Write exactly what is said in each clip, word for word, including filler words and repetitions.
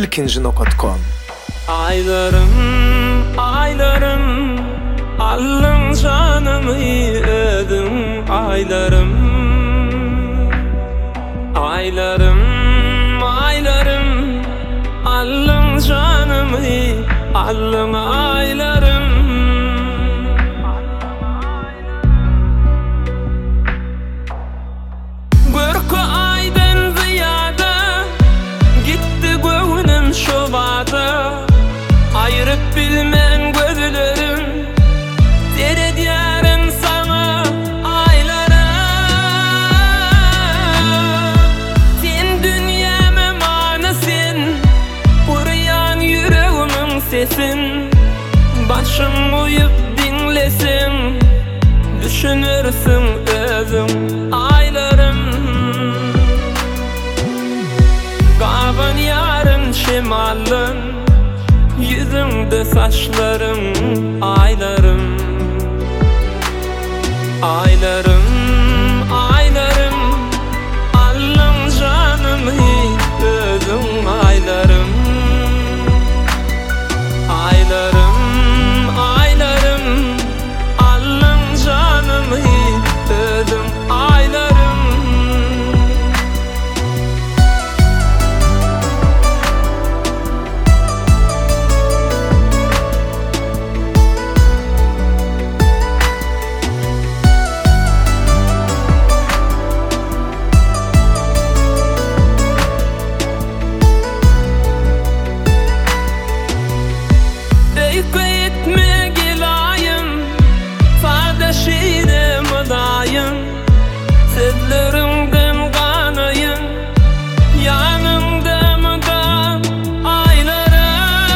ilkinci nokta com. Aylarım, aylarım, allın canımı ödüm. Aylarım, aylarım, aylarım, allın canımı, allın aylarım. Görkü aydan ziyada gitti gönlüm şu vada. Ayırıp bilmen gözlerim dere diyarın sana aylara. Sen dünyama manasın, uğrayan yüreğimin sesin. Başım uyup dinlesin, düşünürsün özüm aylarım. Kavan yarın şemalın, yüzümde saçlarım aylarım. Aylarım, aylarım, allın canımı ödüm aylarım. Aylarım, aylarım, allın canımı ödüm aylarım. Sözlerimden kanayım, yanımda mı da aylarım.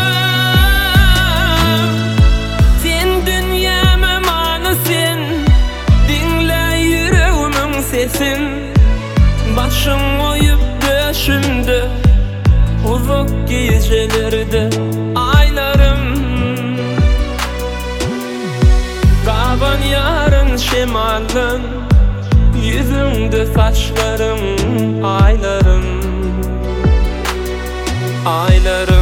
Sen dünyama manasın, dinle yüreğimin sesin. Başım uyup döşümde, uzak gecelerde aylarım. Kavan yarın şemalın, yüzümde saçlarım aylarım. Aylarım.